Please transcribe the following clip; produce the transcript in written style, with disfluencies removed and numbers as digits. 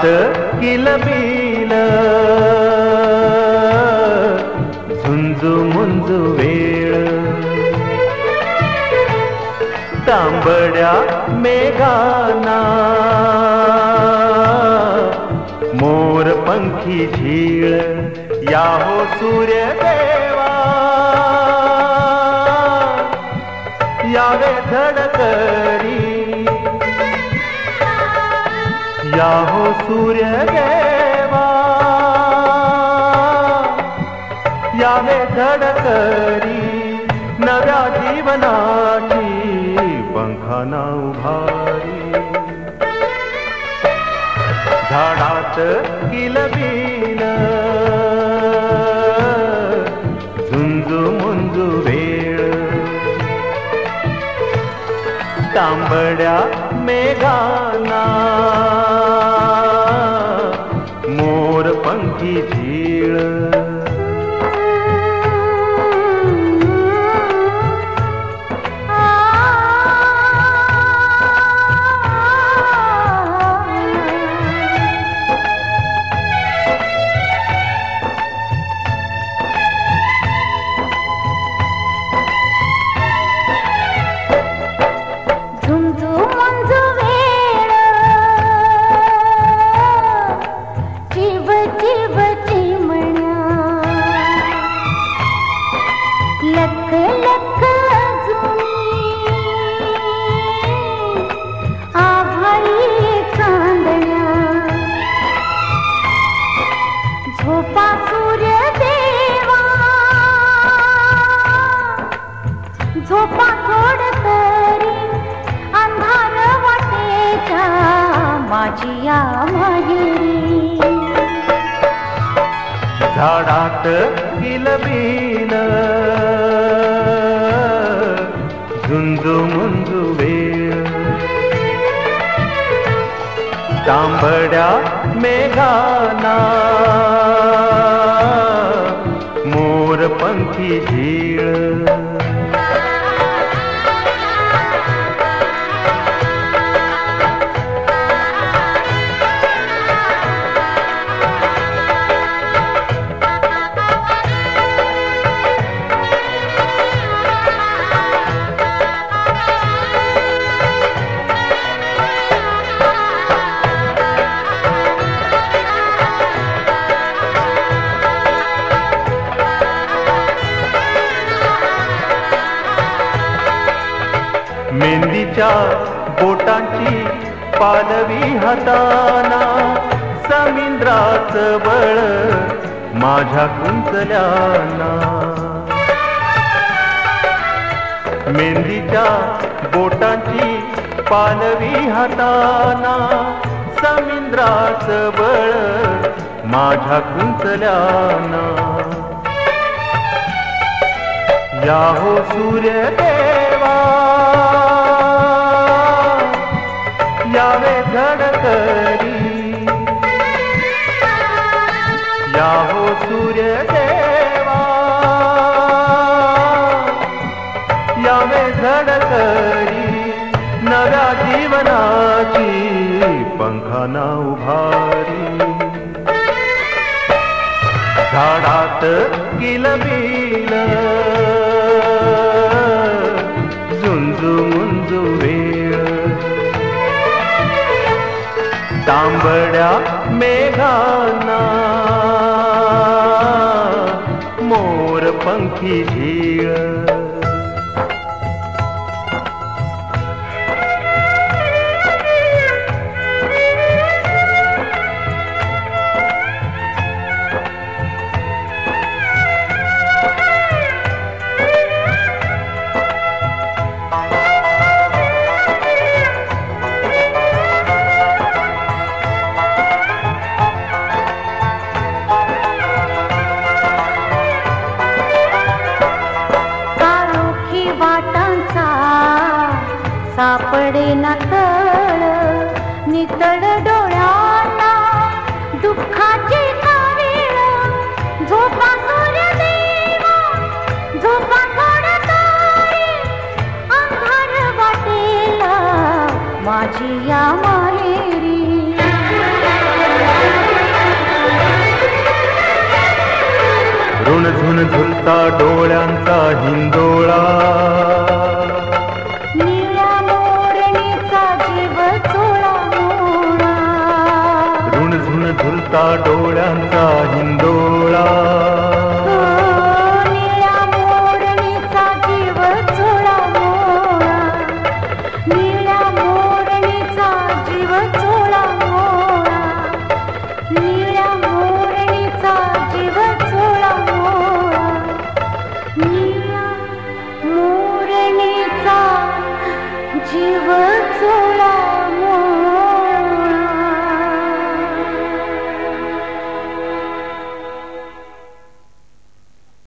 किलबिल झुंजू मुंजू वेळ तांबड्या मेघाना मोर पंखी झीळ याहो सूर्यदेवा यावे धडकरी याहो सूर्यदेवा यावे धडकरी नव्या जीवनाची पंखाना उभारी झाडात किलबिल झुंजू मुंजू वेळ तांबड्या मेघाना मोर पंखी झीळ झोपा थोड तरी अंधार वाटेच्या माझी माहेरी झाडात किलबिल झुंजू मुंजू वेळ तांबड्या मेघाना मोर पंखी झीळ मेहंदीच्या बोटांची पालवी हाताना समिंद्राचं बळ माझ्या कुंचल्याना मेहंदीच्या बोटांची पालवी हाताना समिंद्राचं बळ माझ्या कुंचल्याना याहो सूर्यदेवा यावे धडकरी याहो सूर्यदेवा यावे धडकरी नव्या जीवनाची पंखाना उभारी झाडात किलबिल झुंजू मुंजू वेळ तांबड्या मेघाना मोर पंखी झीळ सापडे ना तळ नितळ डोळ्यांना दुःखाची कावीळ झोपा सूर्यदेवा झोपा थोड तरी अंधार वाटेला माझी या माहेरी झुन झुन झुलता डोळ्यांचा हिंदोळा, निळ्या मोरणीचा जीव चोळा मोळा. झुन झुन झुलता डोळ्यांचा हिंदोळा.